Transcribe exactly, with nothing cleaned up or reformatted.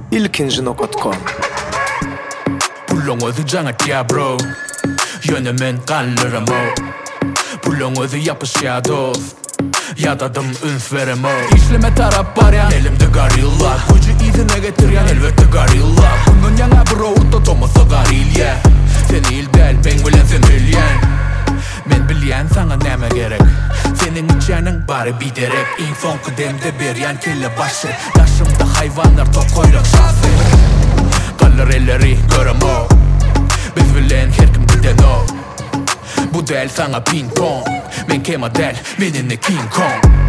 ilkinci nokta com. Pulong özü жаңа bro. Yönümün kallarım o. Pulong özü yapışıyordu. Yadadım üns verem o. İşleme taraf var ya, elimde garilla. Gücü izine getiriyen elbette garilla. Bunun yana bro tutumuzda garilye. Sen il del, ben bilen sen bilyen. Men bilyen sana neme gerek. Senin içenin bari bir derek. İnfon kıdemde bir yan kelle başı. Taşımda hayvanlar tok koyrak şahsı. Kallar elleri görem o. Biz bilen her kim giden o. Bu del sana ping pong. Men kema del, meninle King Kong.